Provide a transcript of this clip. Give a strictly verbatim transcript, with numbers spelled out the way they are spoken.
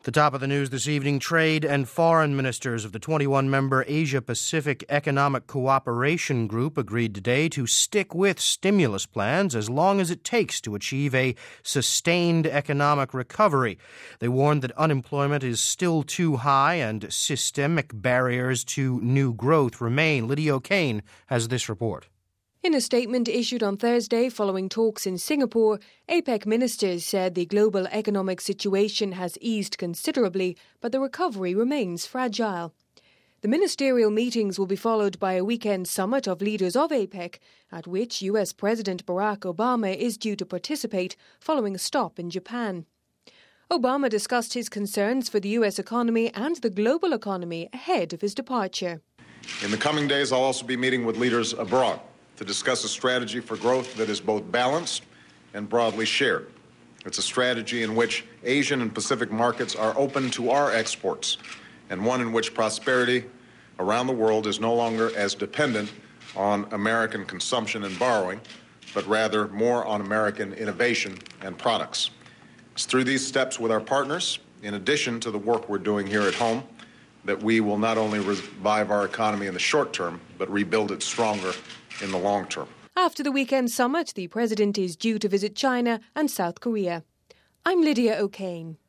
The top of the news this evening, trade and foreign ministers of the twenty-one member Asia-Pacific Economic Cooperation Group agreed today to stick with stimulus plans as long as it takes to achieve a sustained economic recovery. They warned that unemployment is still too high and systemic barriers to new growth remain. Lydia O'Kane has this report. In a statement issued on Thursday following talks in Singapore, APEC ministers said the global economic situation has eased considerably, but the recovery remains fragile. The ministerial meetings will be followed by a weekend summit of leaders of APEC, at which U S President Barack Obama is due to participate following a stop in Japan. Obama discussed his concerns for the U S economy and the global economy ahead of his departure. In the coming days, I'll also be meeting with leaders abroad to discuss a strategy for growth that is both balanced and broadly shared. It's a strategy in which Asian and Pacific markets are open to our exports, and one in which prosperity around the world is no longer as dependent on American consumption and borrowing, but rather more on American innovation and products. It's through these steps with our partners, in addition to the work we're doing here at home, that we will not only revive our economy in the short term, but rebuild it stronger in the long term. After the weekend summit, the president is due to visit China and South Korea. I'm Lydia O'Kane.